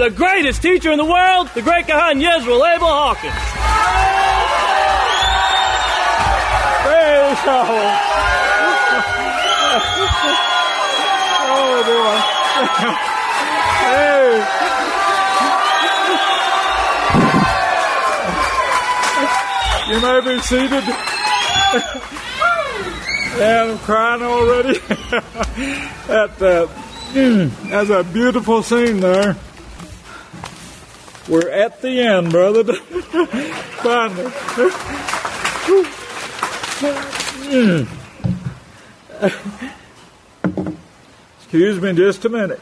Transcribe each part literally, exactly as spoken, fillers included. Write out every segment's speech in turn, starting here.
the greatest teacher in the world, the great Kahan Yezreel Abel Hawkins. Praise God. Oh, boy. Hey. You may be seated. And I'm crying already. That, uh, that's a beautiful scene there. We're at the end, brother. Finally. Excuse me just a minute.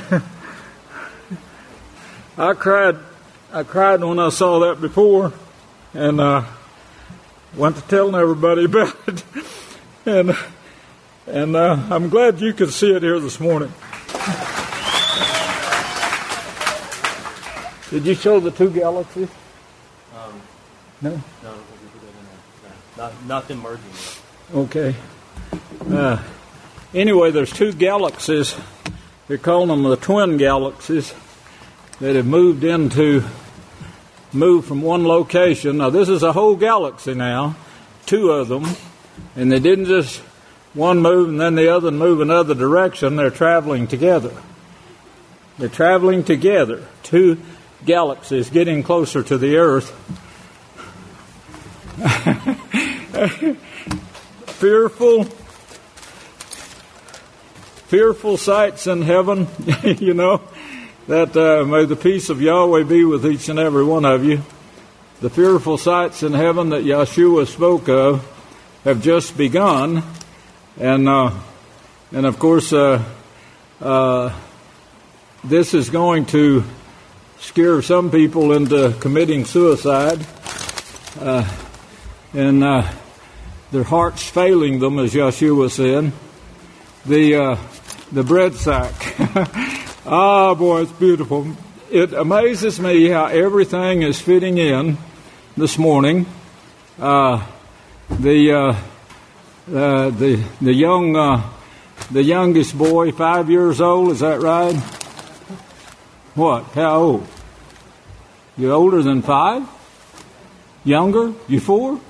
I cried. I cried when I saw that before, and uh, went to telling everybody about it. And and uh, I'm glad you could see it here this morning. Did you show the two galaxies? Um, no. No, not not them merging. Okay. Uh, anyway, there's two galaxies. They're calling them the twin galaxies that have moved into, moved from one location. Now, this is a whole galaxy now, two of them, and they didn't just one move and then the other move another direction. They're traveling together. They're traveling together. Two galaxies getting closer to the Earth. Fearful, fearful sights in heaven, you know, that uh, may the peace of Yahweh be with each and every one of you. The fearful sights in heaven that Yeshua spoke of have just begun, and uh, and of course uh, uh, this is going to scare some people into committing suicide, uh, and uh, their hearts failing them, as Yeshua said. The uh, the bread sack. Ah, boy, it's beautiful. It amazes me how everything is fitting in this morning. Uh, the uh, uh, the the young uh, the youngest boy, five years old. Is that right? What? How old? You older than five? Younger? You four?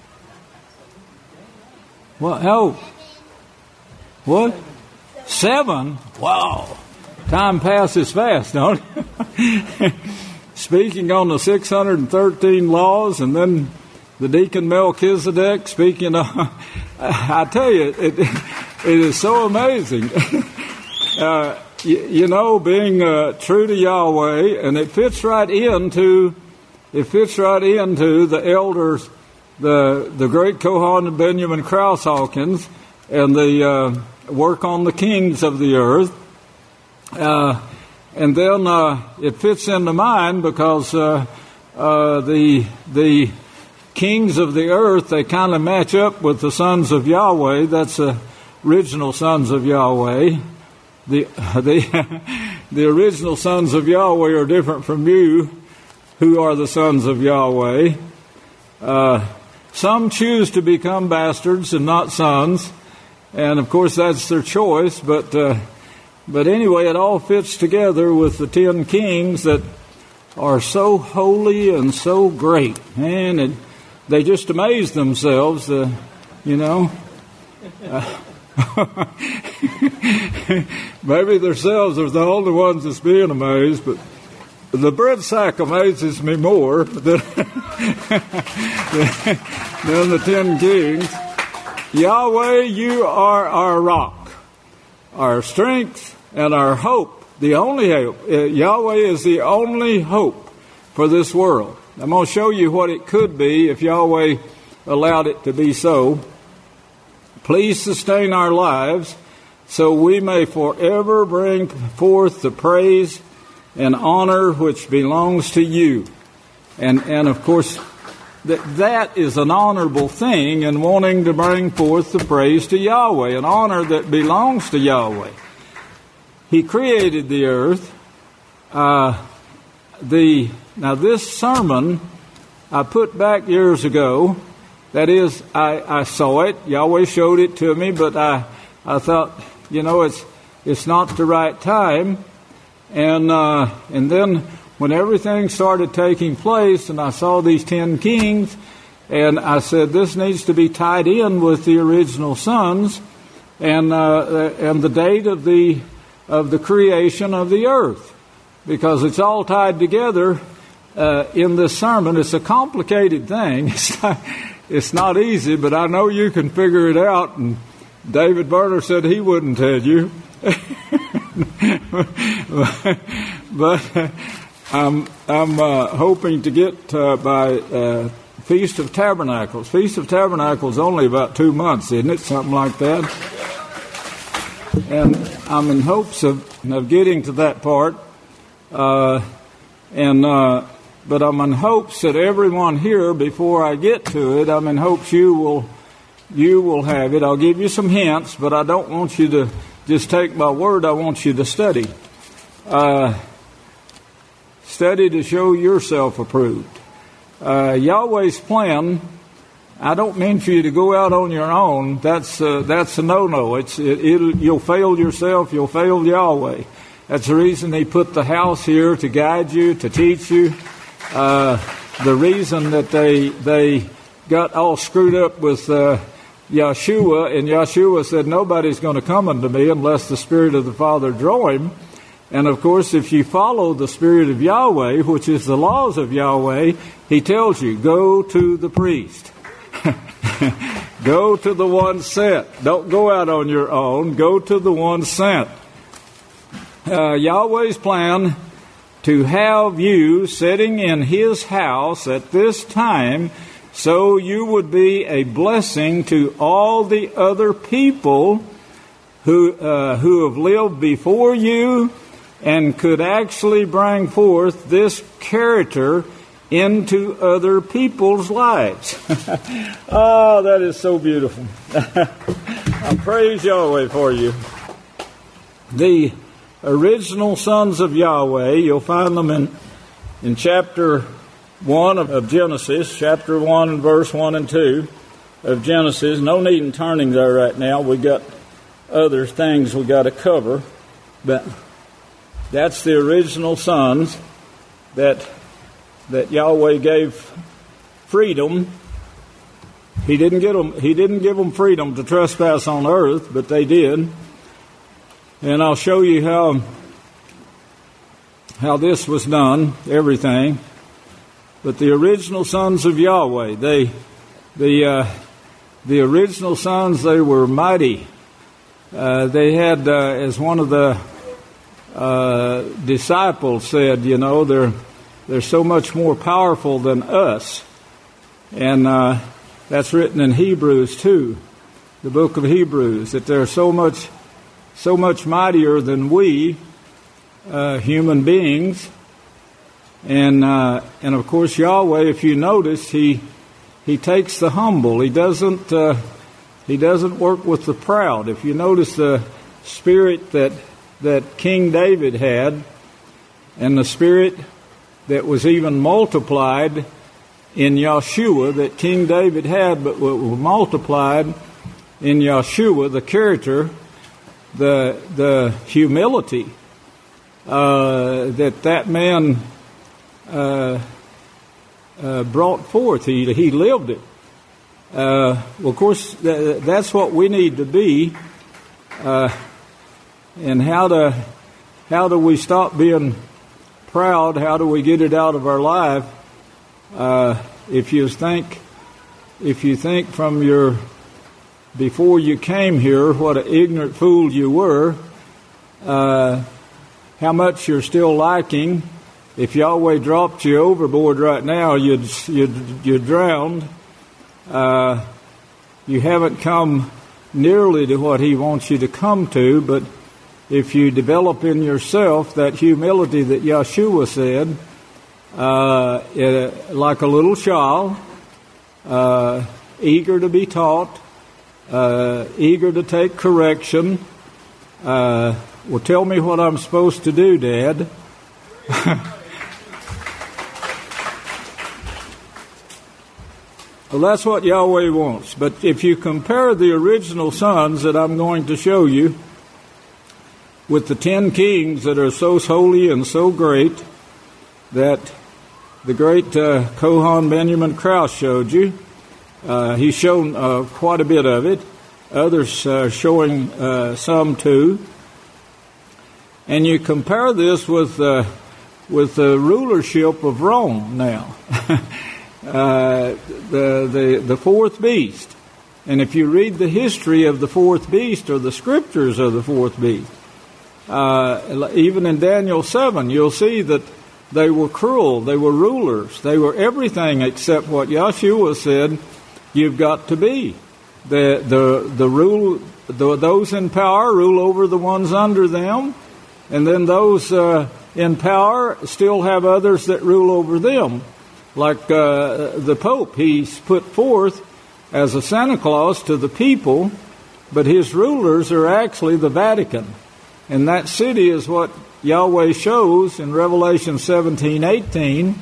What? How old? What? Seven? Wow. Time passes fast, don't it? Speaking on the six hundred thirteen laws, and then the deacon Melchizedek speaking of, I tell you, it, it is so amazing. uh, you, you know, being uh, true to Yahweh, and it fits right into, it fits right into the elders, the the great Kohan Benjamin Krause Hawkins, and the uh, work on the kings of the earth. Uh, and then uh, it fits into mine because uh, uh, the the kings of the earth, they kind of match up with the sons of Yahweh. That's the original sons of Yahweh. The the the original sons of Yahweh are different from you, who are the sons of Yahweh. Uh, some choose to become bastards and not sons, and of course that's their choice. But uh, But anyway, it all fits together with the ten kings that are so holy and so great. And it, they just amaze themselves, uh, you know. Uh, maybe themselves are the only ones that's being amazed, but the bread sack amazes me more than, than the ten kings. Yahweh, you are our rock, our strength, and our hope, the only hope. Uh, Yahweh is the only hope for this world. I'm going to show you what it could be if Yahweh allowed it to be so. Please sustain our lives so we may forever bring forth the praise and honor which belongs to you. And, and of course, that that is an honorable thing in wanting to bring forth the praise to Yahweh, an honor that belongs to Yahweh. He created the earth. Uh, the now this sermon I put back years ago. That is, I, I saw it. Yahweh showed it to me, but I I thought, you know, it's it's not the right time. And uh, and then when everything started taking place, and I saw these ten kings, and I said, this needs to be tied in with the original sons, and uh, and the date of the of the creation of the earth, because it's all tied together uh, in this sermon. It's a complicated thing. It's not, it's not easy, but I know you can figure it out. And David Berner said he wouldn't tell you. But uh, I'm, I'm uh, hoping to get uh, by uh, Feast of Tabernacles. Feast of Tabernacles only about two months, isn't it? Something like that. And I'm in hopes of, of getting to that part. Uh, and uh, but I'm in hopes that everyone here, before I get to it, I'm in hopes you will you will have it. I'll give you some hints, but I don't want you to just take my word. I want you to study. Uh, study to show yourself approved. Uh, Yahweh's plan, I don't mean for you to go out on your own. That's uh, that's a no-no. It's it, it'll, you'll fail yourself. You'll fail Yahweh. That's the reason He put the house here to guide you, to teach you. Uh, the reason that they they got all screwed up with uh, Yeshua, and Yeshua said, nobody's going to come unto me unless the Spirit of the Father draw him. And of course, if you follow the Spirit of Yahweh, which is the laws of Yahweh, He tells you, go to the priest. Go to the one sent. Don't go out on your own. Go to the one sent. Uh, Yahweh's plan to have you sitting in His house at this time, so you would be a blessing to all the other people who uh, who have lived before you, and could actually bring forth this character into other people's lives. Oh, that is so beautiful. I praise Yahweh for you. The original sons of Yahweh, you'll find them in, in chapter one of, of Genesis, chapter one and verse one and two of Genesis. No need in turning there right now. We got other things we got to cover, but that's the original sons that that Yahweh gave freedom. He didn't get them. He didn't give them freedom to trespass on earth, but they did. And I'll show you how how this was done. Everything, but the original sons of Yahweh, they the uh, the original sons, they were mighty. Uh, they had, uh, as one of the uh, disciples said, you know, they're they're so much more powerful than us. And uh, that's written in Hebrews too, the book of Hebrews, that they're so much, so much mightier than we, uh, human beings. And uh, and of course Yahweh, if you notice, he he takes the humble. He doesn't uh, he doesn't work with the proud. If you notice the spirit that that King David had, and the spirit that was even multiplied in Yeshua that King David had, but was multiplied in Yeshua, the character, the the humility uh, that that man uh, uh, brought forth. He he lived it. Uh, well, of course, th- that's what we need to be. Uh, and how to how do we stop being proud? How do we get it out of our life? Uh, if you think, if you think from your before you came here, what an ignorant fool you were, uh, how much you're still lacking. If Yahweh dropped you overboard right now, you'd you'd you'd drowned. Uh, you haven't come nearly to what He wants you to come to, but if you develop in yourself that humility that Yeshua said, uh, it, like a little child, uh, eager to be taught, uh, eager to take correction. Uh, well, tell me what I'm supposed to do, Dad. Well, that's what Yahweh wants. But if you compare the original sons that I'm going to show you, with the ten kings that are so holy and so great that the great uh, Kohan Benjamin Krause showed you. Uh, he's shown uh, quite a bit of it. Others uh, showing uh, some too. And you compare this with uh, with the rulership of Rome now, uh, the the the fourth beast. And if you read the history of the fourth beast or the scriptures of the fourth beast, uh, even in Daniel seven, you'll see that they were cruel, they were rulers, they were everything except what Yeshua said you've got to be. The the the rule the, those in power rule over the ones under them, and then those uh, in power still have others that rule over them, like uh, the Pope. He's put forth as a Santa Claus to the people, but his rulers are actually the Vatican. And that city is what Yahweh shows in Revelation seventeen eighteen.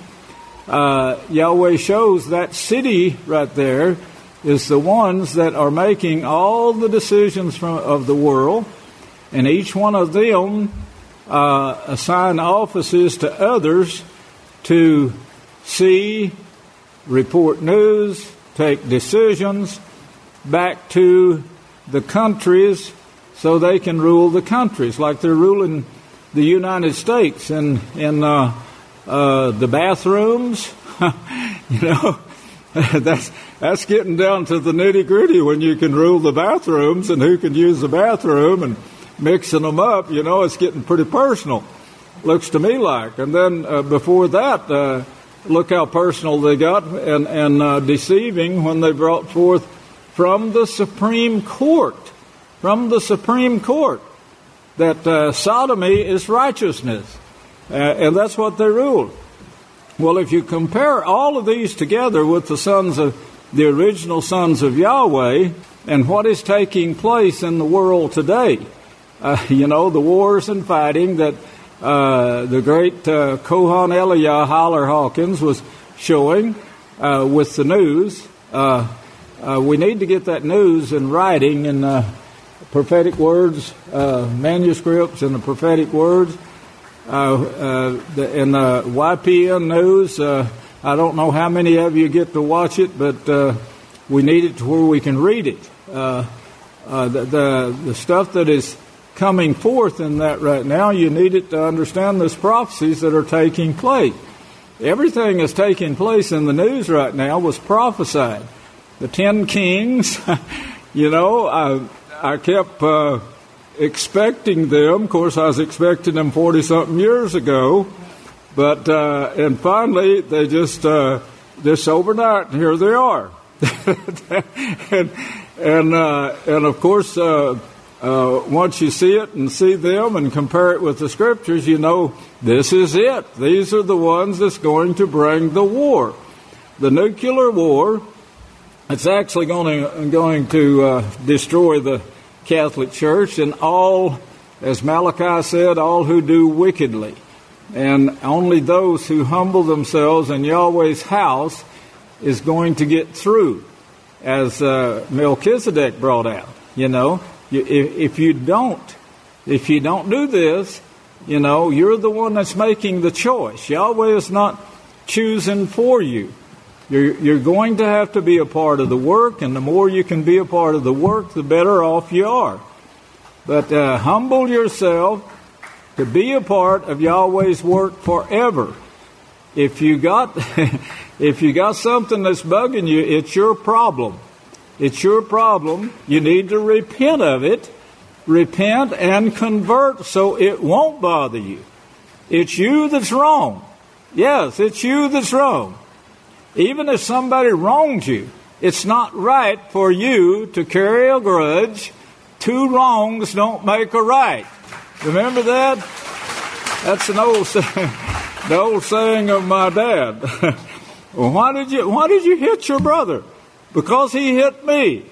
Uh, Yahweh shows that city right there is the ones that are making all the decisions from, of the world, and each one of them uh, assign offices to others to see, report news, take decisions back to the countries so they can rule the countries, like they're ruling the United States in in uh, uh, the bathrooms. You know, that's that's getting down to the nitty gritty when you can rule the bathrooms and who can use the bathroom and mixing them up. You know, it's getting pretty personal. Looks to me like. And then uh, before that, uh, look how personal they got and and uh, deceiving when they brought forth from the Supreme Court, from the Supreme Court, that uh, sodomy is righteousness, uh, and that's what they ruled. Well, if you compare all of these together with the sons of the original sons of Yahweh and what is taking place in the world today, uh, you know, the wars and fighting that uh, the great uh, Kohan Eliah Haller Hawkins was showing uh, with the news, uh, uh, we need to get that news in writing in uh, prophetic words, uh, manuscripts and the prophetic words. Uh, uh, the, in the Y P N News, uh, I don't know how many of you get to watch it, but uh, we need it to where we can read it. Uh, uh, the, the the stuff that is coming forth in that right now, you need it to understand those prophecies that are taking place. Everything that's taking place in the news right now was prophesied. The ten kings, you know, I, I kept... Uh, expecting them. Of course, I was expecting them forty-something years ago. But, uh, and finally, they just, uh, just overnight, and here they are. and, and, uh, and of course, uh, uh, once you see it and see them and compare it with the scriptures, you know, this is it. These are the ones that's going to bring the war. The nuclear war, it's actually going to, going to uh, destroy the Catholic Church and all, as Malachi said, all who do wickedly. And only those who humble themselves in Yahweh's house is going to get through, as uh, Melchizedek brought out. You know, if, if you don't, if you don't do this, you know, you're the one that's making the choice. Yahweh is not choosing for you. You're, you're going to have to be a part of the work, and the more you can be a part of the work, the better off you are. But uh, humble yourself to be a part of Yahweh's work forever. If you got, if you got something that's bugging you, it's your problem. It's your problem. You need to repent of it. Repent and convert so it won't bother you. It's you that's wrong. Yes, it's you that's wrong. Even if somebody wrongs you, it's not right for you to carry a grudge. Two wrongs don't make a right. Remember that? That's an old saying, the old saying of my dad. Well, why did you why did you hit your brother? Because he hit me.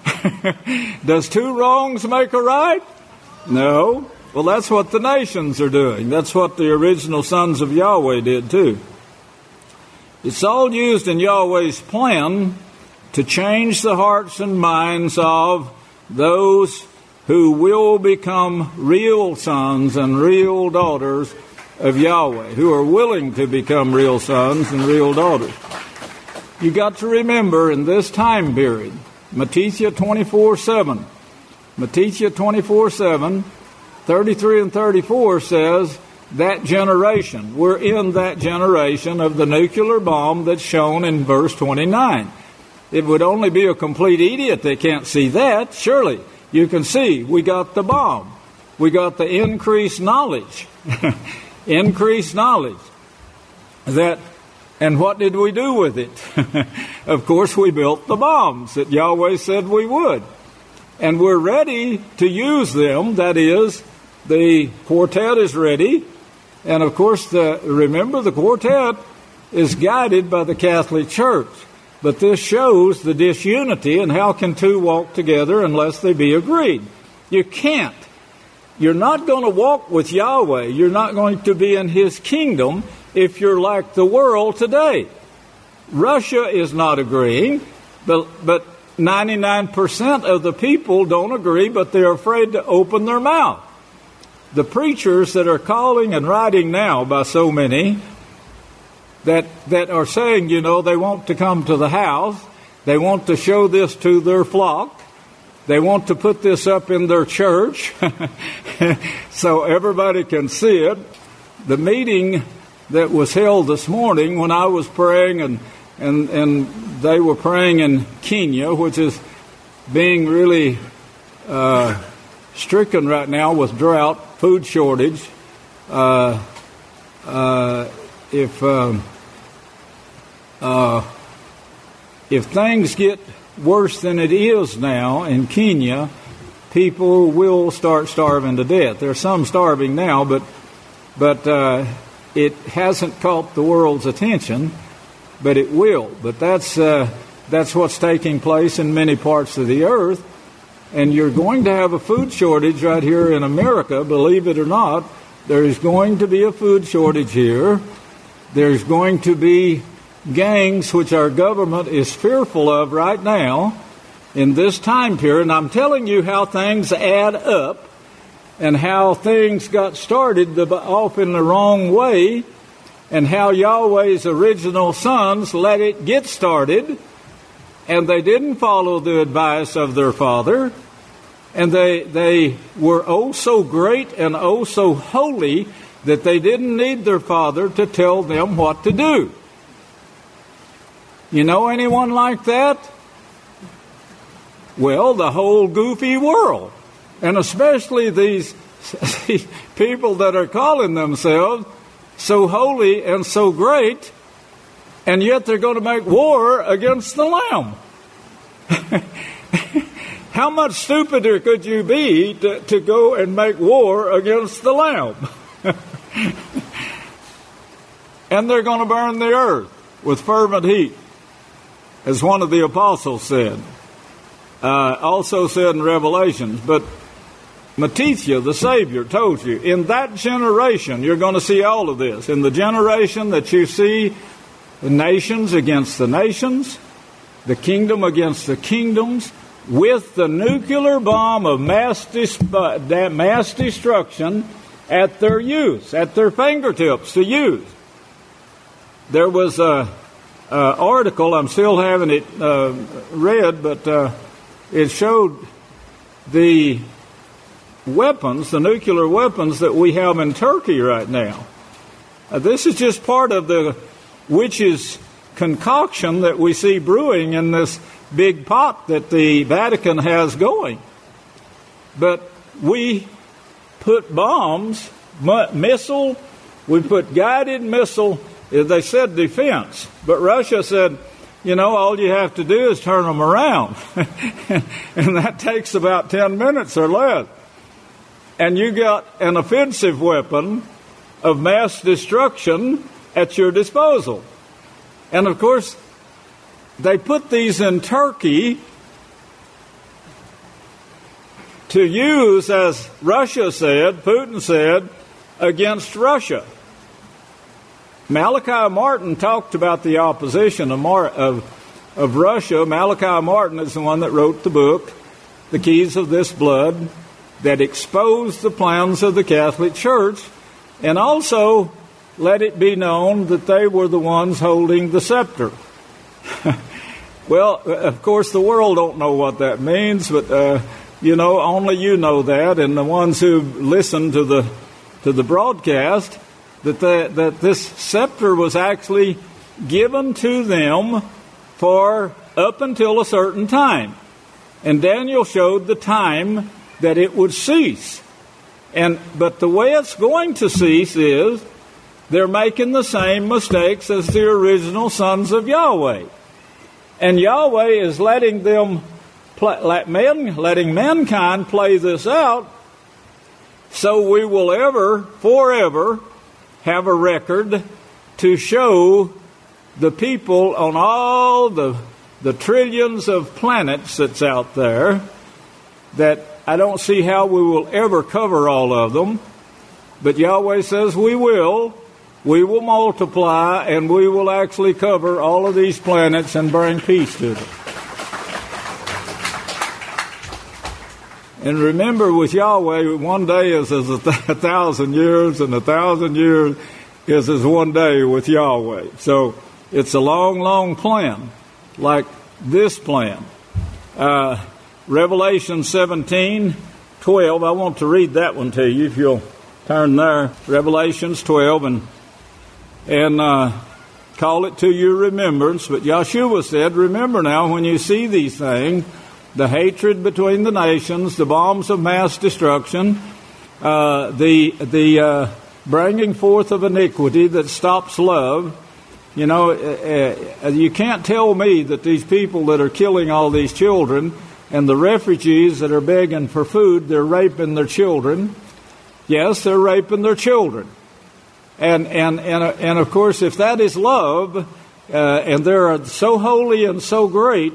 Does two wrongs make a right? No. Well, that's what the nations are doing. That's what the original sons of Yahweh did too. It's all used in Yahweh's plan to change the hearts and minds of those who will become real sons and real daughters of Yahweh, who are willing to become real sons and real daughters. You got to remember in this time period, Matthew twenty-four seven, Matthew twenty-four seven, thirty-three and thirty-four says that generation. We're in that generation of the nuclear bomb that's shown in verse twenty-nine. It would only be a complete idiot that can't see that. Surely you can see we got the bomb. We got the increased knowledge. Increased knowledge. That, and what did we do with it? Of course, we built the bombs that Yahweh said we would. And we're ready to use them. That is, the quartet is ready. And of course, the, remember, the quartet is guided by the Catholic Church. But this shows the disunity, and how can two walk together unless they be agreed? You can't. You're not going to walk with Yahweh. You're not going to be in His kingdom if you're like the world today. Russia is not agreeing, but, but ninety-nine percent of the people don't agree, but they're afraid to open their mouth. The preachers that are calling and writing now by so many that that are saying, you know, they want to come to the house, they want to show this to their flock, they want to put this up in their church so everybody can see it. The meeting that was held this morning when I was praying, and, and, and they were praying in Kenya, which is being really uh, stricken right now with drought, food shortage. Uh, uh, if um, uh, if things get worse than it is now in Kenya, people will start starving to death. There's some starving now, but but uh, it hasn't caught the world's attention, but it will. But that's uh, that's what's taking place in many parts of the earth. And you're going to have a food shortage right here in America, believe it or not. There's going to be a food shortage here. There's going to be gangs which our government is fearful of right now in this time period. And I'm telling you how things add up and how things got started off in the wrong way and how Yahweh's original sons let it get started, and they didn't follow the advice of their father. And they they were oh so great and oh so holy that they didn't need their father to tell them what to do. You know anyone like that? Well, the whole goofy world. And especially these people that are calling themselves so holy and so great, and yet they're going to make war against the Lamb. How much stupider could you be to, to go and make war against the Lamb? And they're going to burn the earth with fervent heat, as one of the apostles said. Uh, also said in Revelations. But Matthew, the Savior, told you, in that generation, you're going to see all of this. In the generation that you see the nations against the nations, the kingdom against the kingdoms, with the nuclear bomb of mass, dis- uh, mass destruction at their use, at their fingertips to use. There was a, a article, I'm still having it uh, read, but uh, it showed the weapons, the nuclear weapons that we have in Turkey right now. Uh, this is just part of the witch's concoction that we see brewing in this big pot that the Vatican has going. But we put bombs, missile, we put guided missile, they said defense, but Russia said, you know, all you have to do is turn them around. And that takes about ten minutes or less. And you got an offensive weapon of mass destruction at your disposal. And of course, they put these in Turkey to use, as Russia said, Putin said, against Russia. Malachi Martin talked about the opposition of, Mar- of, of Russia. Malachi Martin is the one that wrote the book, The Keys of This Blood. that exposed the plans of the Catholic Church, and also let it be known that they were the ones holding the scepter. Well, of course, the world don't know what that means, but uh, you know, only you know that, and the ones who listen to the to the broadcast, that the, that this scepter was actually given to them for up until a certain time, and Daniel showed the time that it would cease. And but the way it's going to cease is they're making the same mistakes as the original sons of Yahweh. And Yahweh is letting them, play, let men, letting mankind play this out, so we will ever, forever, have a record to show the people on all the the trillions of planets that's out there that I don't see how we will ever cover all of them, but Yahweh says we will. We will multiply, and we will actually cover all of these planets and bring peace to them. And remember, with Yahweh, one day is as a, th- a thousand years, and a thousand years is as one day with Yahweh. So it's a long, long plan, like this plan. Uh, Revelation seventeen twelve, I want to read that one to you if you'll turn there. Revelations twelve, and and uh, call it to your remembrance. But Yeshua said, remember now when you see these things, the hatred between the nations, the bombs of mass destruction, uh, the the uh, bringing forth of iniquity that stops love. You know, uh, uh, you can't tell me that these people that are killing all these children and the refugees that are begging for food, they're raping their children. Yes, they're raping their children. And and and uh, and of course, if that is love, uh, and they're so holy and so great,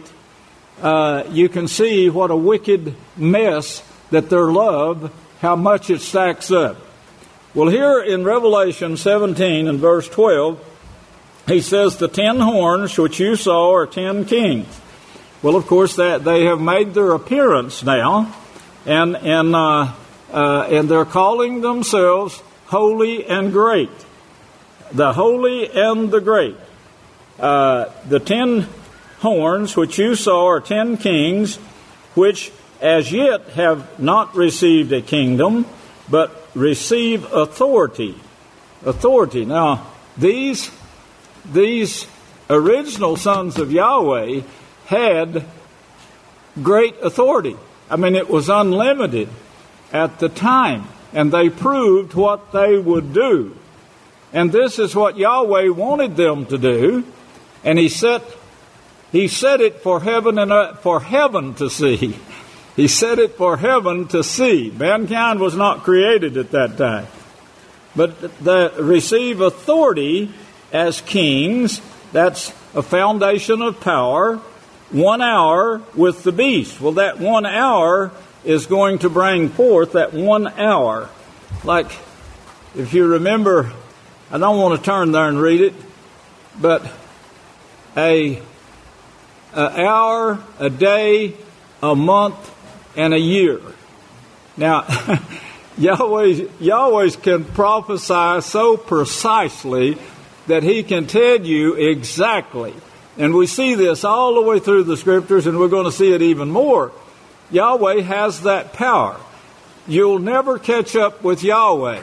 uh, you can see what a wicked mess that their love, how much it stacks up. Well, here in Revelation seventeen and verse twelve, he says, "The ten horns which you saw are ten kings." Well, of course, that they have made their appearance now, and and uh, uh, and they're calling themselves holy and great. The holy and the great. Uh, the ten horns which you saw are ten kings, which as yet have not received a kingdom, but receive authority. Authority. Now, these these original sons of Yahweh had great authority. I mean, it was unlimited at the time. And they proved what they would do. And this is what Yahweh wanted them to do. And he set, he set it for heaven and uh, for heaven to see. He set it for heaven to see. Mankind was not created at that time. But they receive authority as kings. That's a foundation of power. One hour with the beast. Well, that one hour is going to bring forth that one hour. Like, if you remember, I don't want to turn there and read it, but a, a hour, a day, a month, and a year. Now, Yahweh, Yahweh can prophesy so precisely that he can tell you exactly. And we see this all the way through the scriptures, and we're going to see it even more. Yahweh has that power. You'll never catch up with Yahweh.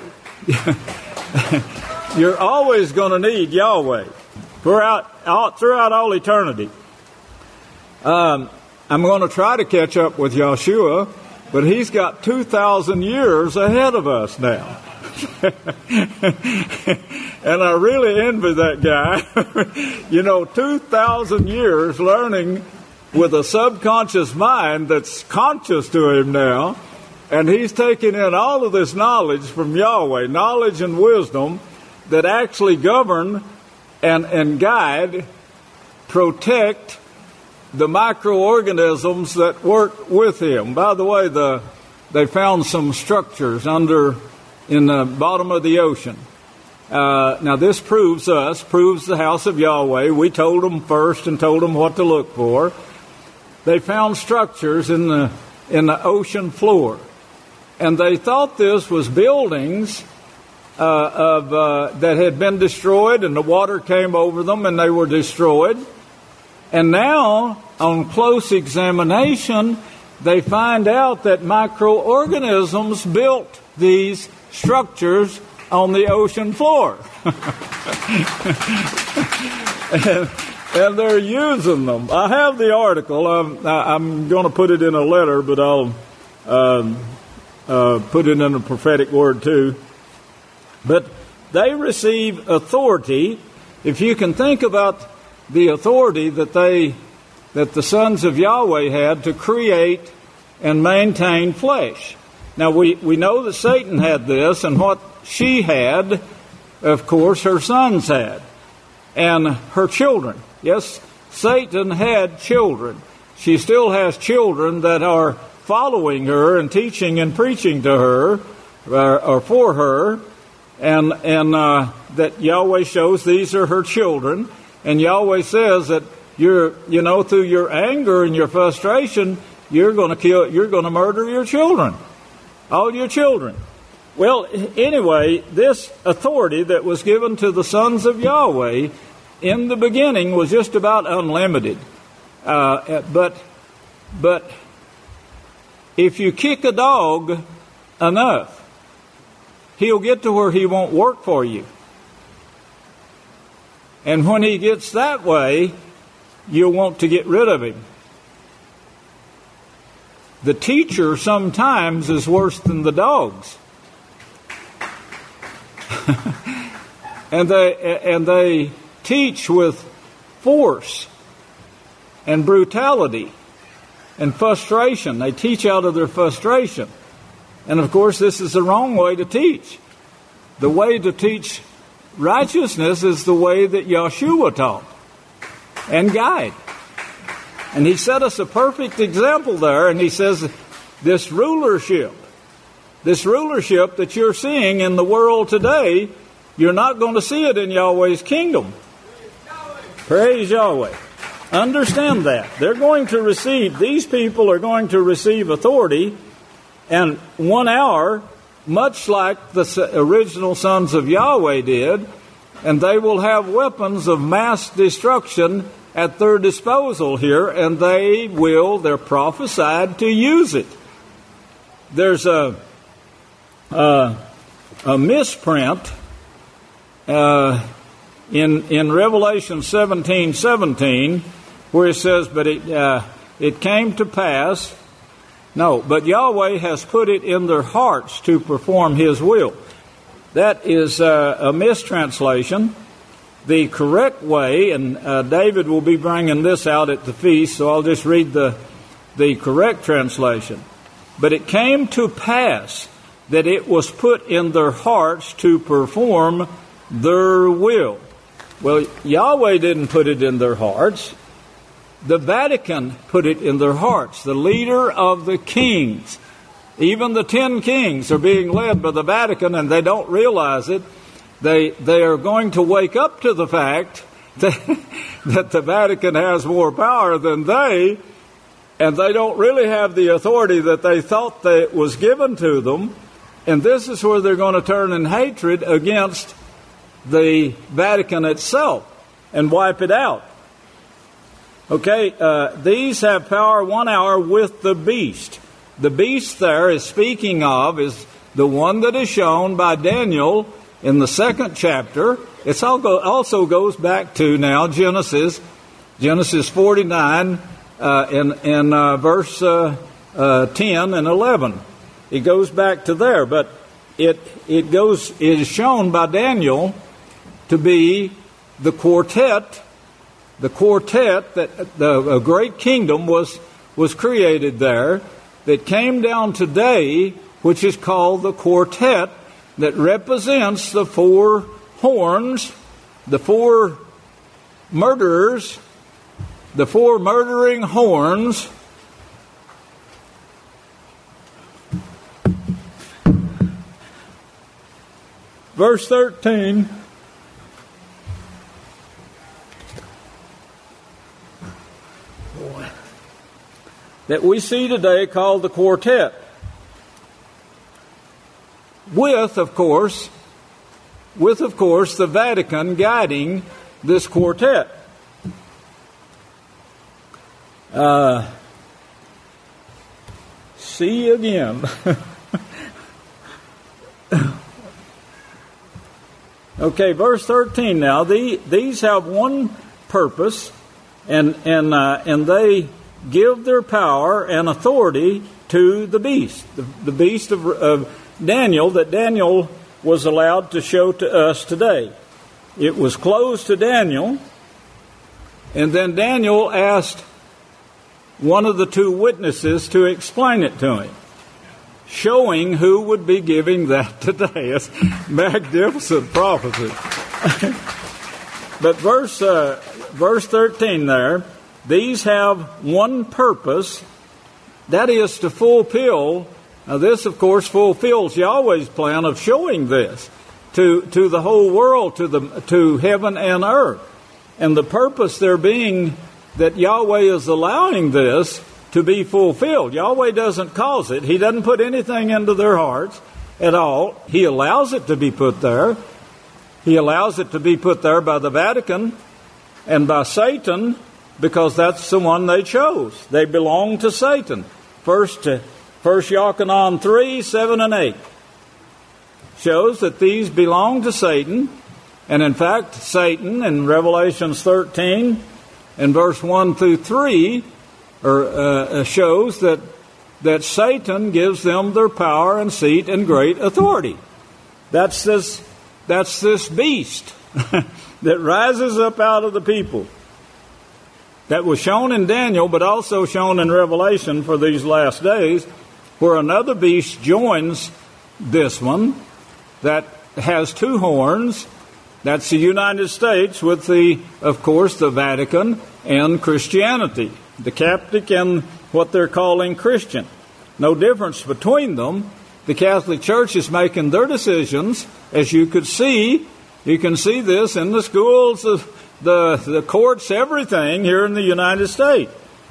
You're always going to need Yahweh throughout, all, throughout all eternity. Um, I'm going to try to catch up with Yeshua, but he's got two thousand years ahead of us now. And I really envy that guy. You know, two thousand years learning with a subconscious mind that's conscious to him now, and he's taking in all of this knowledge from Yahweh, knowledge and wisdom that actually govern and, and guide, protect the microorganisms that work with him. By the way, the they found some structures under in the bottom of the ocean. Uh, now this proves us, proves the house of Yahweh. We told them first and told them what to look for. They found structures in the in the ocean floor. And they thought this was buildings uh, of uh, that had been destroyed, and the water came over them and they were destroyed. And now, on close examination, they find out that microorganisms built these structures on the ocean floor. and, and they're using them. I have the article. I'm, I'm going to put it in a letter, but I'll um, uh, put it in a prophetic word too. But they receive authority. If you can think about the authority that they, that the sons of Yahweh had to create and maintain flesh. Now, we, we know that Satan had this, and what she had, of course, her sons had, and her children. Yes, Satan had children. She still has children that are following her and teaching and preaching to her, or, or for her, and, and uh, that Yahweh shows these are her children. And Yahweh says that you're, you know, through your anger and your frustration, you're going to kill, you're going to murder your children, all your children. Well, anyway, this authority that was given to the sons of Yahweh in the beginning was just about unlimited. Uh, but, but if you kick a dog enough, he'll get to where he won't work for you. And when he gets that way, you'll want to get rid of him. The teacher sometimes is worse than the dogs. and they and they teach with force and brutality and frustration. They teach out of their frustration. And of course, this is the wrong way to teach. The way to teach righteousness is the way that Yeshua taught and guide. And he set us a perfect example there, and he says this rulership, this rulership that you're seeing in the world today, you're not going to see it in Yahweh's kingdom. Praise Yahweh. Understand that. They're going to receive, these people are going to receive authority, and one hour, much like the original sons of Yahweh did, and they will have weapons of mass destruction at their disposal here, and they will, they're prophesied to use it. There's a, a, a misprint uh, in in Revelation seventeen seventeen, where it says, but it, uh, it came to pass, no, but Yahweh has put it in their hearts to perform His will. That is uh, a mistranslation. The correct way, and uh, David will be bringing this out at the feast, so I'll just read the, the correct translation. But it came to pass that it was put in their hearts to perform their will. Well, Yahweh didn't put it in their hearts. The Vatican put it in their hearts. The leader of the kings. Even the ten kings are being led by the Vatican, and they don't realize it. They they are going to wake up to the fact that, that the Vatican has more power than they, and they don't really have the authority that they thought that was given to them. And this is where they're going to turn in hatred against the Vatican itself and wipe it out. Okay, uh, these have power one hour with the beast. The beast there is speaking of is the one that is shown by Daniel in the second chapter. It also goes back to now Genesis, Genesis forty-nine, uh, in, in uh, verse uh, uh, ten and eleven. It goes back to there, but it it goes it is shown by Daniel to be the quartet, the quartet that the a great kingdom was was created there that came down today, which is called the quartet, that represents the four horns, the four murderers, the four murdering horns. Verse thirteen. That we see today called the quartet. with, of course, with, of course, the Vatican guiding this quartet. Uh, see you again. Okay, verse thirteen now. The, these have one purpose, and and uh, and they give their power and authority to the beast, the, the beast of, of Daniel that Daniel was allowed to show to us today. It was closed to Daniel, and then Daniel asked one of the two witnesses to explain it to him, showing who would be giving that today. It's magnificent prophecy. But verse uh, verse thirteen there, these have one purpose, that is to fulfill. Now this, of course, fulfills Yahweh's plan of showing this to to the whole world, to the to heaven and earth. And the purpose there being that Yahweh is allowing this to be fulfilled. Yahweh doesn't cause it. He doesn't put anything into their hearts at all. He allows it to be put there. He allows it to be put there by the Vatican and by Satan, because that's the one they chose. They belong to Satan. First, uh, First Yochanan three, seven and eight shows that these belong to Satan. And in fact, Satan in Revelations thirteen and verse one through three or, uh, shows that, that Satan gives them their power and seat and great authority. That's this, that's this beast that rises up out of the people. That was shown in Daniel, but also shown in Revelation for these last days, where another beast joins this one that has two horns. That's the United States with the, of course, the Vatican and Christianity, the Catholic and what they're calling Christian. No difference between them. The Catholic Church is making their decisions, as you could see. You can see this in the schools, the, the, the courts, everything here in the United States.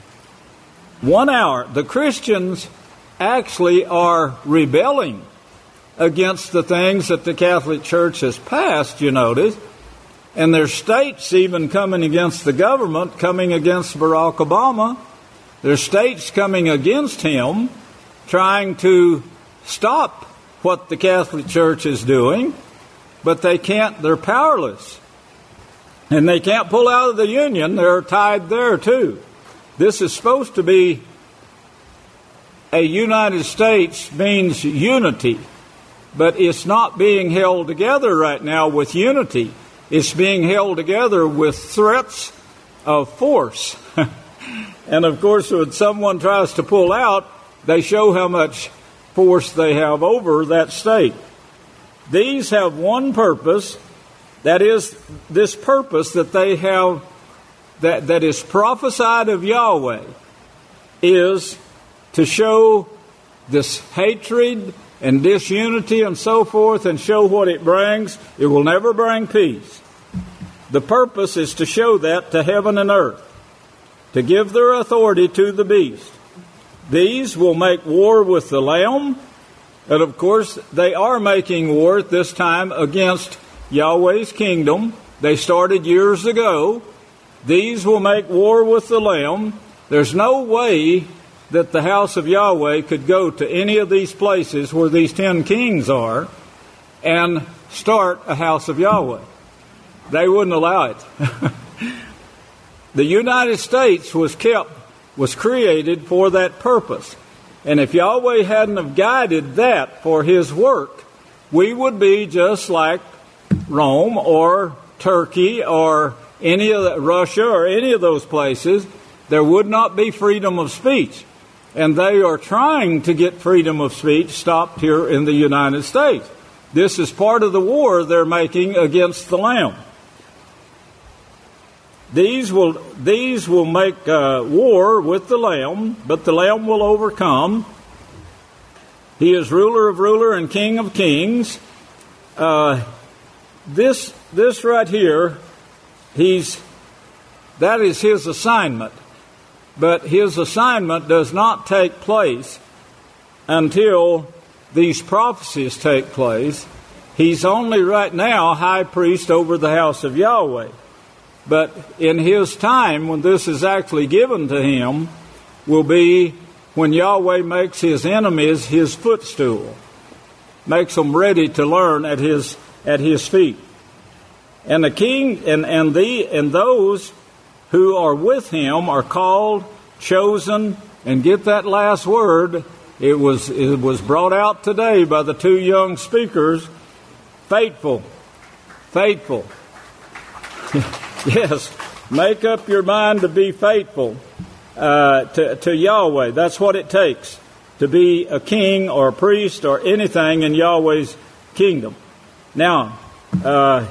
One hour, the Christians actually are rebelling against the things that the Catholic Church has passed, you notice. And there's states even coming against the government, coming against Barack Obama. There's states coming against him, trying to stop what the Catholic Church is doing, but they can't, they're powerless. And they can't pull out of the Union, they're tied there too. This is supposed to be, a United States means unity. But it's not being held together right now with unity. It's being held together with threats of force. And of course, when someone tries to pull out, they show how much force they have over that state. These have one purpose, that is, this purpose that they have, that, that is prophesied of Yahweh, is to show this hatred and disunity and so forth, and show what it brings. It will never bring peace. The purpose is to show that to heaven and earth, to give their authority to the beast. These will make war with the Lamb, and of course they are making war at this time against Yahweh's kingdom. They started years ago. These will make war with the Lamb. There's no way that the house of Yahweh could go to any of these places where these ten kings are and start a house of Yahweh. They wouldn't allow it. The United States was kept, was created for that purpose. And if Yahweh hadn't have guided that for His work, we would be just like Rome or Turkey or any of the, Russia or any of those places. There would not be freedom of speech. And they are trying to get freedom of speech stopped here in the United States. This is part of the war they're making against the Lamb. These will these will make uh, war with the Lamb, but the Lamb will overcome. He is ruler of ruler and king of kings. Uh, this this right here, he's that is his assignment. But his assignment does not take place until these prophecies take place, he's only right now high priest over the house of Yahweh. But in his time, when this is actually given to him, will be when Yahweh makes his enemies his footstool, makes them ready to learn at his at his feet. And the king and, and the and those who are with him are called, chosen, and get that last word. It was it was brought out today by the two young speakers. Faithful. Faithful. Yes. Make up your mind to be faithful uh, to, to Yahweh. That's what it takes to be a king or a priest or anything in Yahweh's kingdom. Now, uh,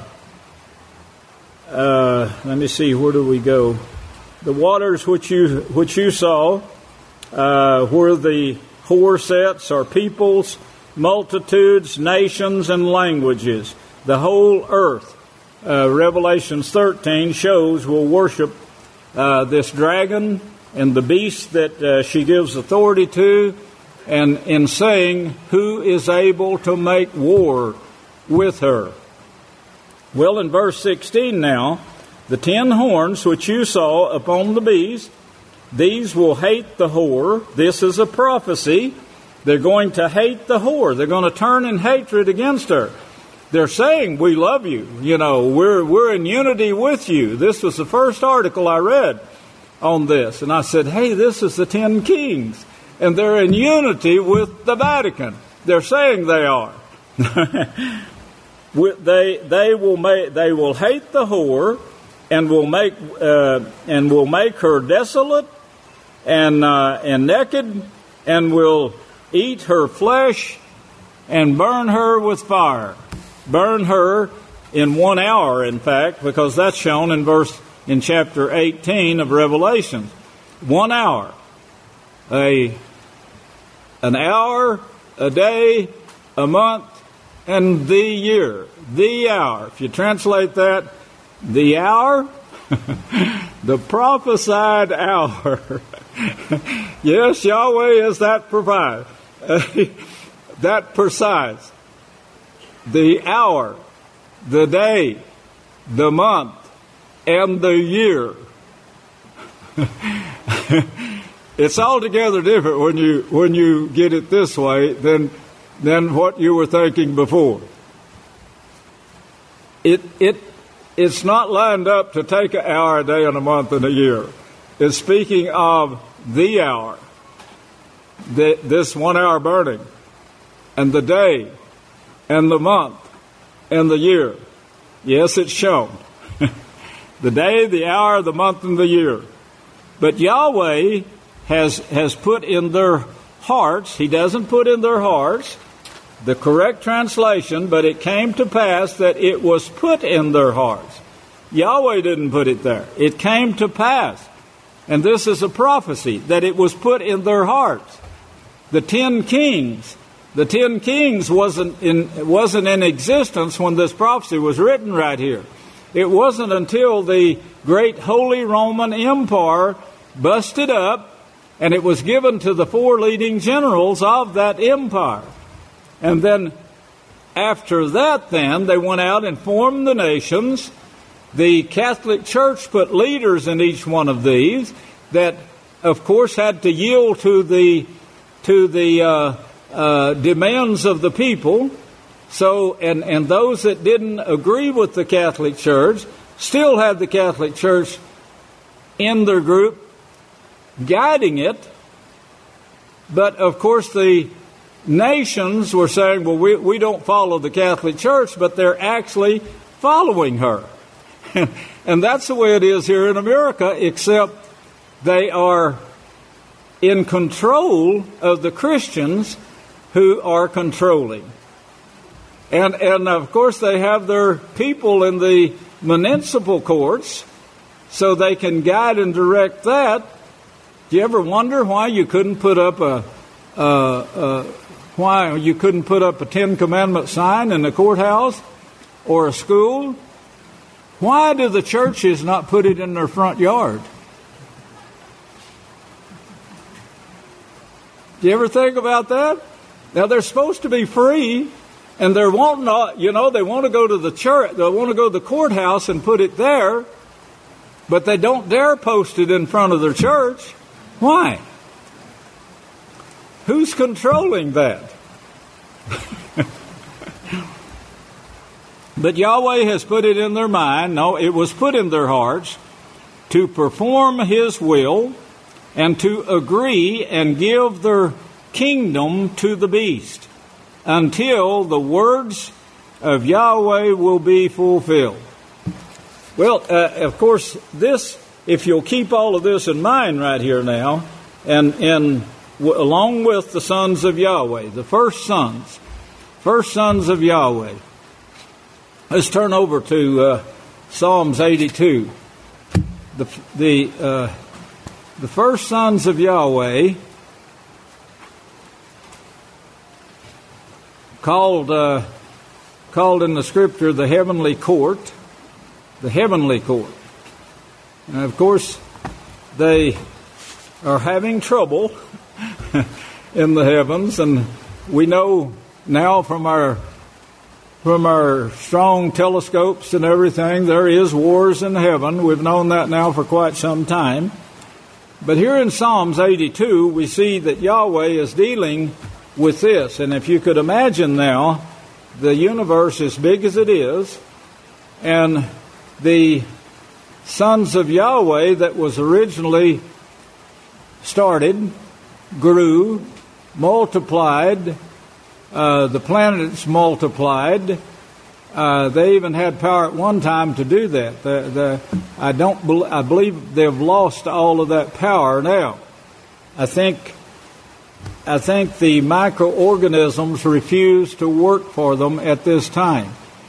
uh, let me see, where do we go? The waters which you which you saw, uh, where the whore sets are peoples, multitudes, nations, and languages. The whole earth, uh, Revelation thirteen shows, will worship uh, this dragon and the beast that uh, she gives authority to, and in saying, who is able to make war with her? Well, in verse sixteen now, the ten horns which you saw upon the beast, these will hate the whore. This is a prophecy. They're going to hate the whore. They're going to turn in hatred against her. They're saying, we love you. You know, we're we're in unity with you. This was the first article I read on this. And I said, hey, this is the ten kings. And they're in unity with the Vatican. They're saying they are. they they will make they will hate the whore, and will make uh, and will make her desolate and uh, and naked, and will eat her flesh and burn her with fire. Burn her in one hour, in fact, because that's shown in verse in chapter eighteen of Revelation. One hour, a an hour, a day, a month, and the year, the hour. If you translate that, the hour, the prophesied hour. Yes, Yahweh is that provide, that precise. The hour, the day, the month, and the year. It's altogether different when you when you get it this way than than what you were thinking before. It it it's not lined up to take an hour, a day, and a month, and a year. It's speaking of the hour, the, this one hour burning, and the day, and the month, and the year. Yes, it's shown. The day, the hour, the month, and the year. But Yahweh has has put in their hearts, He doesn't put in their hearts the correct translation, but it came to pass that it was put in their hearts. Yahweh didn't put it there. It came to pass. And this is a prophecy, that it was put in their hearts. The ten kings, the ten kings wasn't in, wasn't in existence when this prophecy was written right here. It wasn't until the great Holy Roman Empire busted up, and it was given to the four leading generals of that empire. And then after that, then, they went out and formed the nations. The Catholic Church put leaders in each one of these that, of course, had to yield to the to the uh, uh, demands of the people. So, and, and those that didn't agree with the Catholic Church still had the Catholic Church in their group, guiding it. But, of course, the nations were saying, well, we, we don't follow the Catholic Church, but they're actually following her. And that's the way it is here in America, except they are in control of the Christians who are controlling. And, and of course, they have their people in the municipal courts, so they can guide and direct that. Do you ever wonder why you couldn't put up a, uh, uh, why you couldn't put up a Ten Commandment sign in the courthouse or a school? Why do the churches not put it in their front yard? Do you ever think about that? Now they're supposed to be free, and they're wanting, to, you know, they want to go to the church, they want to go to the courthouse and put it there, but they don't dare post it in front of their church. Why? Who's controlling that? But Yahweh has put it in their mind, no, it was put in their hearts, to perform His will and to agree and give their kingdom to the beast until the words of Yahweh will be fulfilled. Well, uh, of course, this, if you'll keep all of this in mind right here now, and, and w- along with the sons of Yahweh, the first sons, first sons of Yahweh. Let's turn over to uh, Psalms eighty-two. The the uh, the first sons of Yahweh, called uh, called in the Scripture the heavenly court, the heavenly court. And of course, they are having trouble in the heavens, and we know now from our From our strong telescopes and everything, there is wars in heaven. We've known that now for quite some time. But here in Psalms eighty-two, we see that Yahweh is dealing with this. And if you could imagine now, the universe as big as it is, and the sons of Yahweh that was originally started, grew, multiplied, Uh, the planets multiplied. Uh, they even had power at one time to do that. The, the, I don't. Be, I believe they've lost all of that power now. I think. I think the microorganisms refuse to work for them at this time.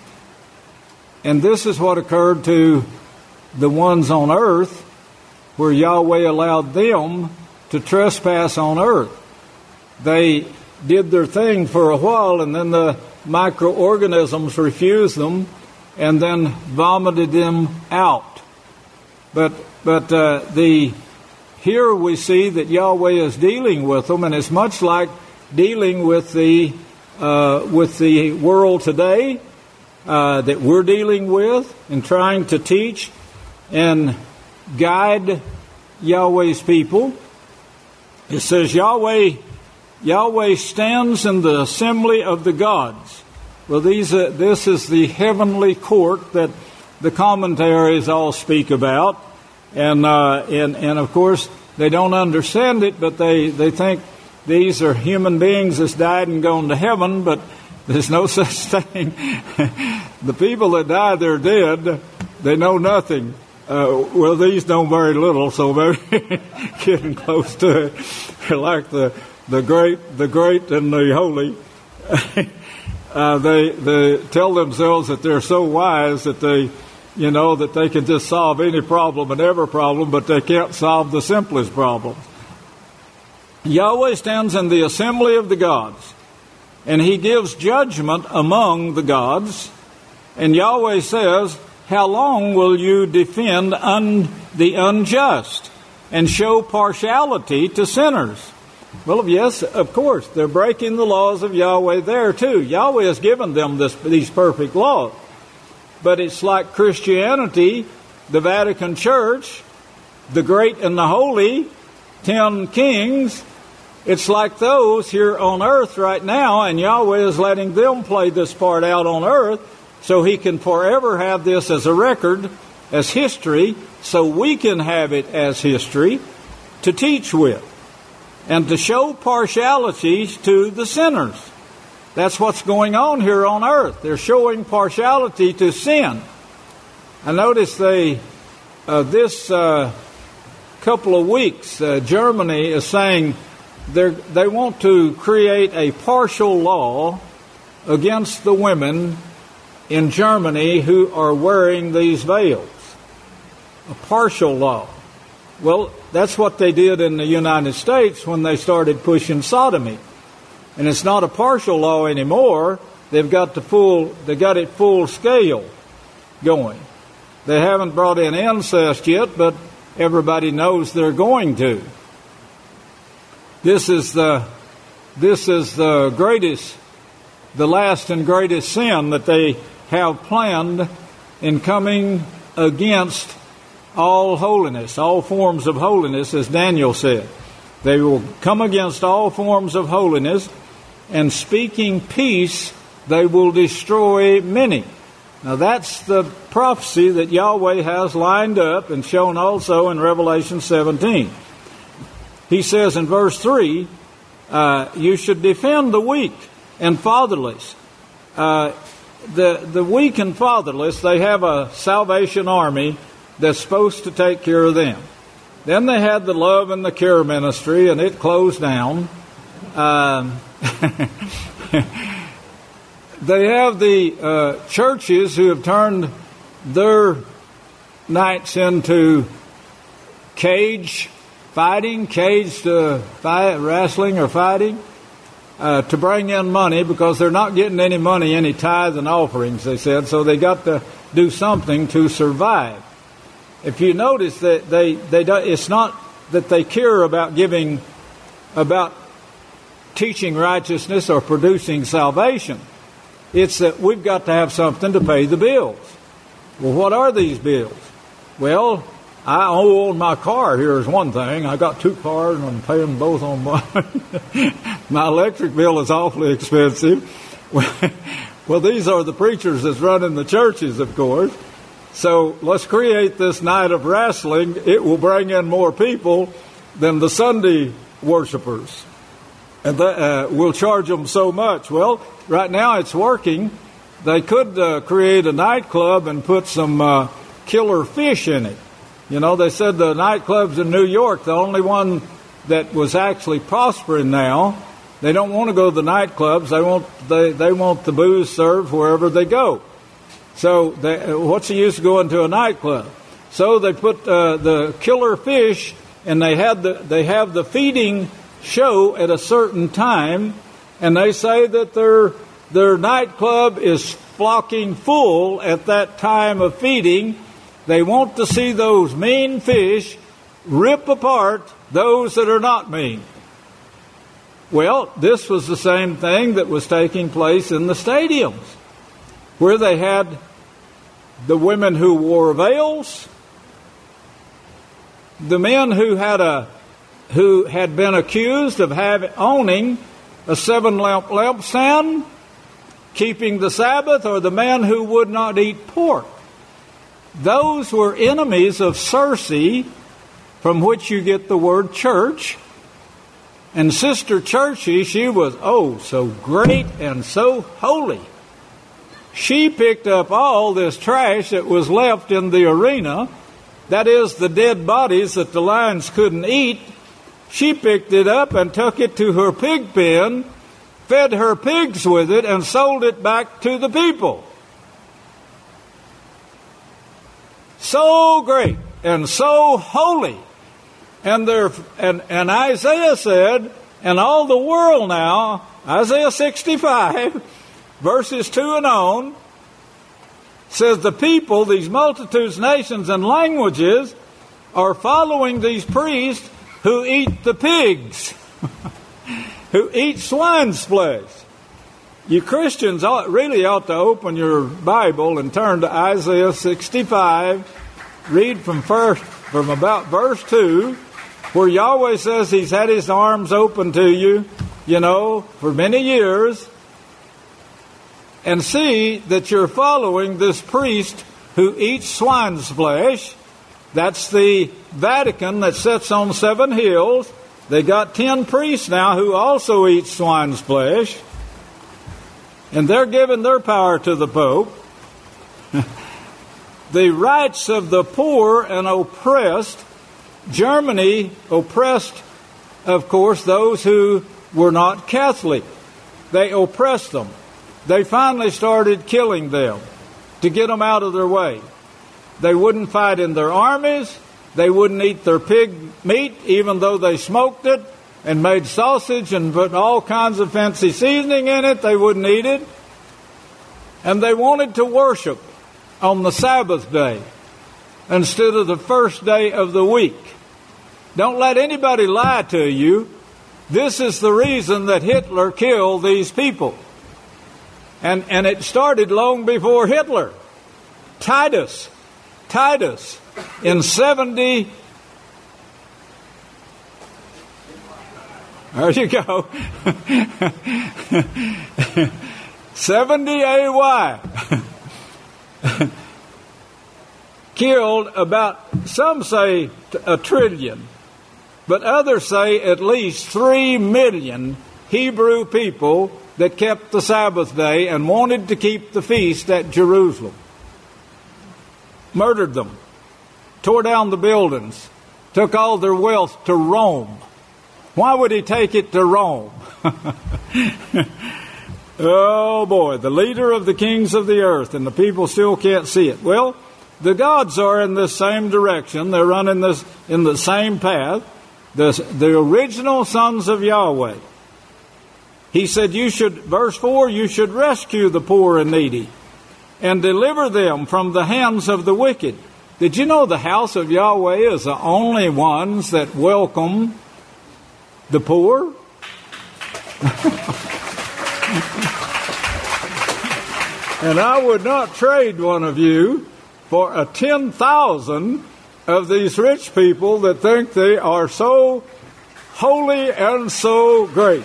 And this is what occurred to the ones on earth, where Yahweh allowed them to trespass on earth. They did their thing for a while, and then the microorganisms refused them and then vomited them out. But but uh, the here we see that Yahweh is dealing with them, and it's much like dealing with the uh, with the world today uh, that we're dealing with, and trying to teach and guide Yahweh's people. It says Yahweh. Yahweh stands in the assembly of the gods. Well, these uh, this is the heavenly court that the commentaries all speak about, and uh, and and of course they don't understand it, but they they think these are human beings that's died and gone to heaven. But there's no such thing. The people that die, they're dead. They know nothing. Uh, well, these know very little, so they're getting close to it. They're like the The great, the great, and the holy. uh, they they tell themselves that they're so wise that they, you know, that they can just solve any problem and every problem, but they can't solve the simplest problem. Yahweh stands in the assembly of the gods, and He gives judgment among the gods. And Yahweh says, "How long will you defend un- the unjust and show partiality to sinners?" Well, yes, of course, they're breaking the laws of Yahweh there too. Yahweh has given them this, these perfect laws. But it's like Christianity, the Vatican Church, the great and the holy, ten kings. It's like those here on earth right now, and Yahweh is letting them play this part out on earth so He can forever have this as a record, as history, so we can have it as history to teach with. And to show partiality to the sinners. That's what's going on here on earth. They're showing partiality to sin. I notice they, uh, this uh, couple of weeks, uh, Germany is saying they want to create a partial law against the women in Germany who are wearing these veils. A partial law. Well, that's what they did in the United States when they started pushing sodomy. And it's not a partial law anymore. They've got the full, they got it full scale going. They haven't brought in incest yet, but everybody knows they're going to. This is the this is the greatest, the last and greatest sin that they have planned in coming against all holiness, all forms of holiness, as Daniel said. They will come against all forms of holiness, and speaking peace, they will destroy many. Now that's the prophecy that Yahweh has lined up and shown also in Revelation seventeen. He says in verse three, uh, you should defend the weak and fatherless. Uh, the, the weak and fatherless, they have a Salvation Army that's supposed to take care of them. Then they had the Love and the Care ministry, and it closed down. Um, they have the uh, churches who have turned their nights into cage fighting, caged uh, fight, wrestling or fighting, uh, to bring in money, because they're not getting any money, any tithes and offerings, they said, so they got to do something to survive. If you notice that they, they do, it's not that they care about giving, about teaching righteousness or producing salvation. It's that we've got to have something to pay the bills. Well, what are these bills? Well, I own my car. Here's one thing. I got two cars and I'm paying both on one. My electric bill is awfully expensive. Well, these are the preachers that's running the churches, of course. So let's create this night of wrestling. It will bring in more people than the Sunday worshipers. And that, uh, we'll charge them so much. Well, right now it's working. They could uh, create a nightclub and put some uh, killer fish in it. You know, they said the nightclubs in New York, the only one that was actually prospering now, they don't want to go to the nightclubs. They want they, they want the booze served wherever they go. So they, what's the use of going to a nightclub? So they put uh, the killer fish, and they had the they have the feeding show at a certain time, and they say that their their nightclub is flocking full at that time of feeding. They want to see those mean fish rip apart those that are not mean. Well, this was the same thing that was taking place in the stadiums, where they had the women who wore veils, the men who had a who had been accused of having owning a seven lamp lampstand, keeping the Sabbath, or the man who would not eat pork. Those were enemies of Circe, from which you get the word church. And Sister Churchy, she was, oh, so great and so holy. She picked up all this trash that was left in the arena, that is, the dead bodies that the lions couldn't eat. She picked it up and took it to her pig pen, fed her pigs with it, and sold it back to the people. So great and so holy. And there, and, and Isaiah said, and all the world now, Isaiah sixty-five, verses two and on, says the people, these multitudes, nations, and languages are following these priests who eat the pigs, who eat swine's flesh. You Christians ought, really ought to open your Bible and turn to Isaiah sixty-five, read from first, from about verse two, where Yahweh says He's had His arms open to you, you know, for many years, and see that you're following this priest who eats swine's flesh. That's the Vatican that sits on seven hills. They got ten priests now who also eat swine's flesh. And they're giving their power to the Pope. The rights of the poor and oppressed. Germany oppressed, of course, those who were not Catholic. They oppressed them. They finally started killing them to get them out of their way. They wouldn't fight in their armies. They wouldn't eat their pig meat, even though they smoked it and made sausage and put all kinds of fancy seasoning in it. They wouldn't eat it. And they wanted to worship on the Sabbath day instead of the first day of the week. Don't let anybody lie to you. This is the reason that Hitler killed these people. And, and it started long before Hitler. Titus, Titus, in seventy, there you go, seventy A Y, killed about, some say a trillion, but others say at least three million Hebrew people that kept the Sabbath day and wanted to keep the feast at Jerusalem. Murdered them, tore down the buildings, took all their wealth to Rome. Why would he take it to Rome? Oh boy, the leader of the kings of the earth, and the people still can't see it. Well, the gods are in this same direction. They're running this in the same path. The, the original sons of Yahweh. He said, you should, verse four, you should rescue the poor and needy and deliver them from the hands of the wicked. Did you know the house of Yahweh is the only ones that welcome the poor? And I would not trade one of you for a ten thousand of these rich people that think they are so holy and so great.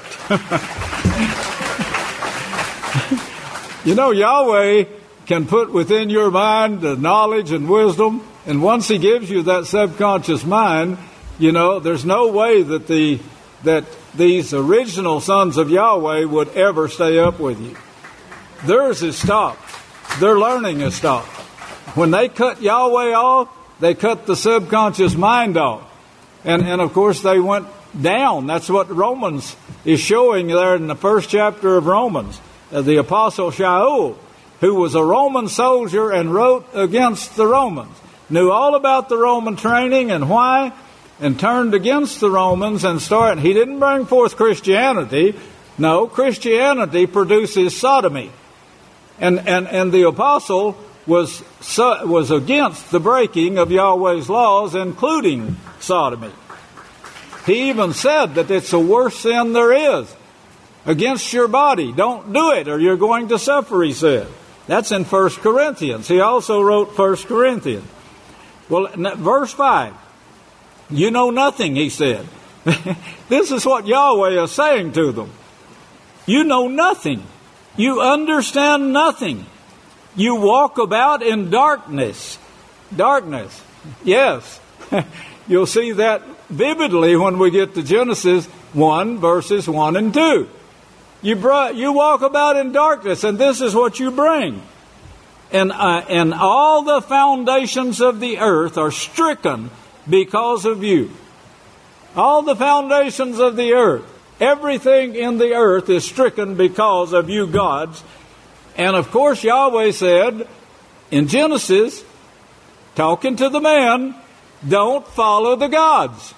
You know, Yahweh can put within your mind the knowledge and wisdom, and once He gives you that subconscious mind, you know, there's no way that the that these original sons of Yahweh would ever stay up with you. Theirs is stopped. Their learning is stopped. When they cut Yahweh off, they cut the subconscious mind off. And, and of course, they went down. That's what Romans is showing there in the first chapter of Romans. Uh, the Apostle Shaul, who was a Roman soldier and wrote against the Romans, knew all about the Roman training and why, and turned against the Romans and started. He didn't bring forth Christianity. No, Christianity produces sodomy. And, and, and the apostle was, was against the breaking of Yahweh's laws, including sodomy. He even said that it's the worst sin there is. Against your body. Don't do it or you're going to suffer, he said. That's in First Corinthians. He also wrote First Corinthians. Well, verse five. You know nothing, he said. This is what Yahweh is saying to them. You know nothing. You understand nothing. You walk about in darkness. Darkness. Yes. You'll see that vividly when we get to Genesis one, verses one and two. You brought, you walk about in darkness, and this is what you bring. And, uh, and all the foundations of the earth are stricken because of you. All the foundations of the earth, everything in the earth is stricken because of you gods. And of course Yahweh said in Genesis, talking to the man, don't follow the gods.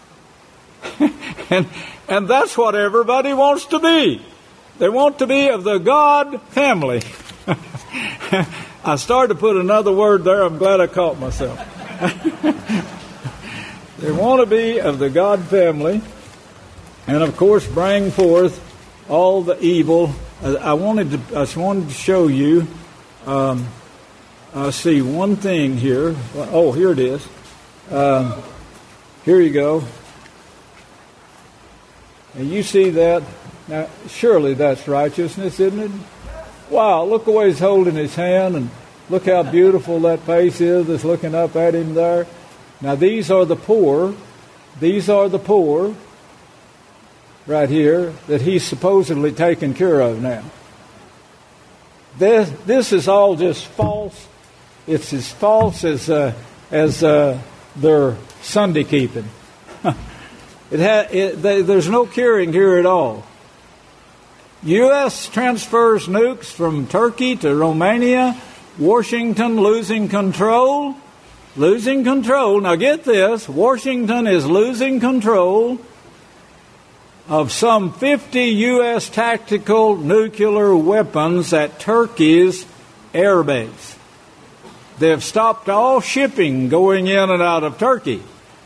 and, and that's what everybody wants to be. They want to be of the God family. I started to put another word there. I'm glad I caught myself. They want to be of the God family. And of course bring forth all the evil. I wanted to, I just wanted to show you, um, I see one thing here. Oh, here it is. Um, here you go. And you see that? Now, surely that's righteousness, isn't it? Wow, look the way he's holding his hand, and look how beautiful that face is that's looking up at him there. Now, these are the poor. These are the poor right here that he's supposedly taking care of now. This, this is all just false. It's as false as uh, as uh, their Sunday keeping. it, ha- it they, There's no curing here at all. U S transfers nukes from Turkey to Romania. Washington losing control. Losing control. Now get this. Washington is losing control of some fifty U S tactical nuclear weapons at Turkey's air base. They have stopped all shipping going in and out of Turkey.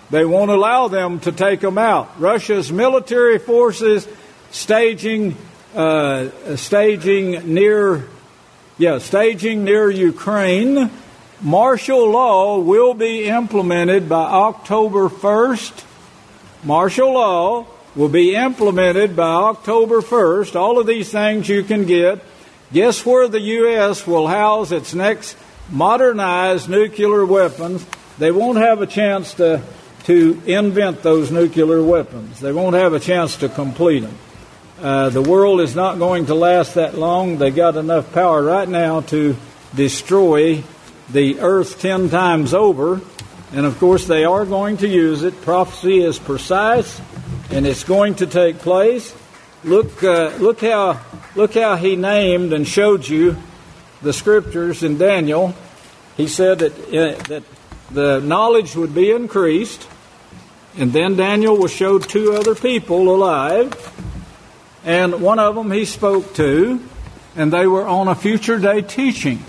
They won't allow them to take them out. Russia's military forces staging, uh, staging near, yeah, staging near Ukraine. Martial law will be implemented by October first. Martial law will be implemented by October first. All of these things you can get. Guess where the U S will house its next modernized nuclear weapons? They won't have a chance to, to invent those nuclear weapons. They won't have a chance to complete them. Uh, the world is not going to last that long. They got enough power right now to destroy the earth ten times over. And of course they are going to use it. Prophecy is precise, and it's going to take place. Look, uh, look how, look how he named and showed you the scriptures in Daniel. He said that uh, that the knowledge would be increased, and then Daniel was showed two other people alive, and one of them he spoke to, and they were on a future day teaching.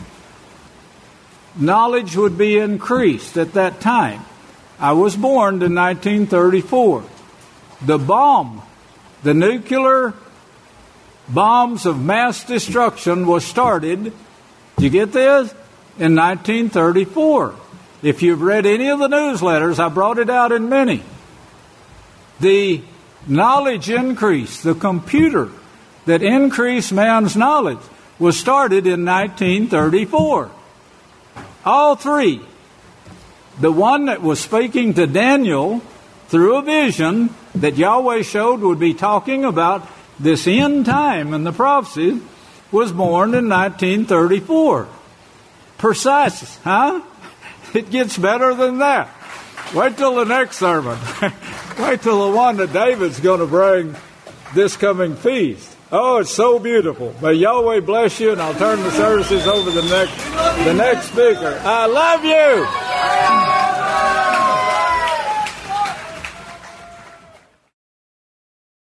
Knowledge would be increased at that time. I was born in nineteen thirty-four. The bomb, the nuclear bombs of mass destruction was started, did you get this? In nineteen thirty-four. If you've read any of the newsletters, I brought it out in many. The knowledge increase, the computer that increased man's knowledge, was started in nineteen thirty-four. All three. The one that was speaking to Daniel through a vision that Yahweh showed would be talking about this end time and the prophecy was born in nineteen thirty-four. Precise, huh? It gets better than that. Wait till the next sermon. Wait till the one that David's going to bring this coming feast. Oh, it's so beautiful. May Yahweh bless you, and I'll turn the services over to the next, the next speaker. I love you.